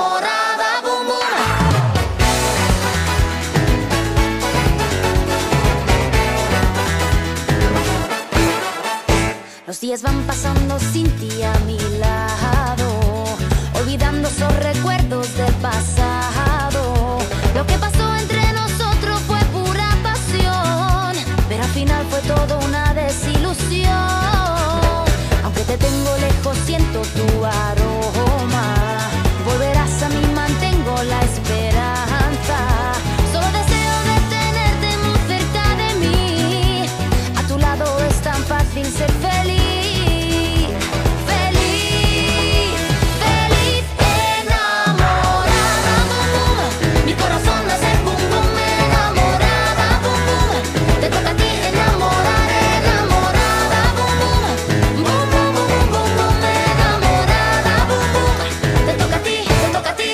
enamorada, boom, boom. Los días van pasando sin ti a mi lado, olvidando esos recuerdos del pasado. Lo que pasó entre nosotros fue pura pasión, pero al final fue todo una desilusión. Aunque te tengo lejos, siento tu aroma. Volverás a mí, mantengo la esperanza. Solo deseo de tenerte muy cerca de mí. A tu lado es tan fácil ser feliz. Feliz, feliz, enamorada, boom, boom. Mi corazón hace boom, boom, enamorada, boom, boom. Te toca a ti enamorar, enamorada, boom, boom. Boom, boom, boom, boom, boom, enamorada, boom, boom. Te toca a ti, te toca a ti.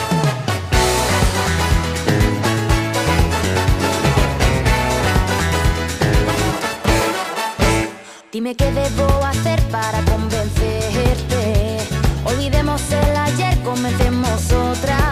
Dime qué debo hacer para convencerte. Olvidemos el ayer, comencemos otra